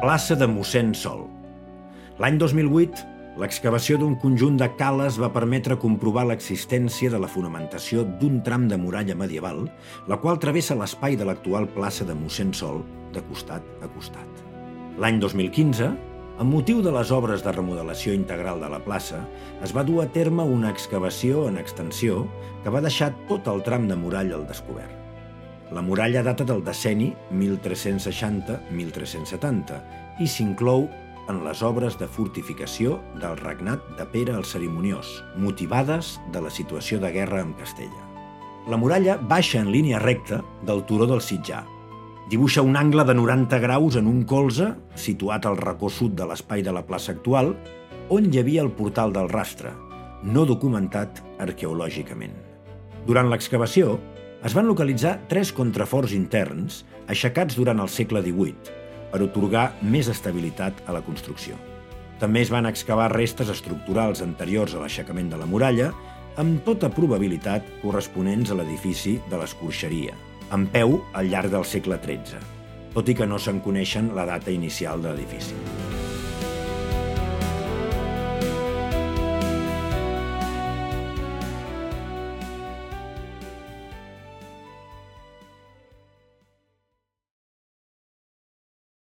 Plaça de Mossèn Sol. L'any 2008, l'excavació d'un conjunt de cales va permetre comprovar l'existència de la fonamentació d'un tram de muralla medieval, la qual travessa l'espai de l'actual plaça de Mossèn Sol de costat a costat. L'any 2015, amb motiu de les obres de remodelació integral de la plaça, es va dur a terme una excavació en extensió que va deixar tot el tram de muralla al descobert. La muralla data del decenni 1360-1370 i s'inclou en les obres de fortificació del regnat de Pere el Cerimoniós, motivades de la situació de guerra amb Castella. La muralla baixa en línia recta del turó del Sitjar. Dibuixa un angle de 90 graus en un colze, situat al racó sud de l'espai de la plaça actual, on hi havia el portal del Rastre, no documentat arqueològicament. Durant l'excavació, es van localitzar 3 contraforts interns aixecats durant el segle XVIII per atorgar més estabilitat a la construcció. També es van excavar restes estructurals anteriors a l'aixecament de la muralla, amb tota probabilitat corresponents a l'edifici de l'Escorxeria, en peu al llarg del segle XIII, tot i que no se'n coneixen la data inicial de l'edifici.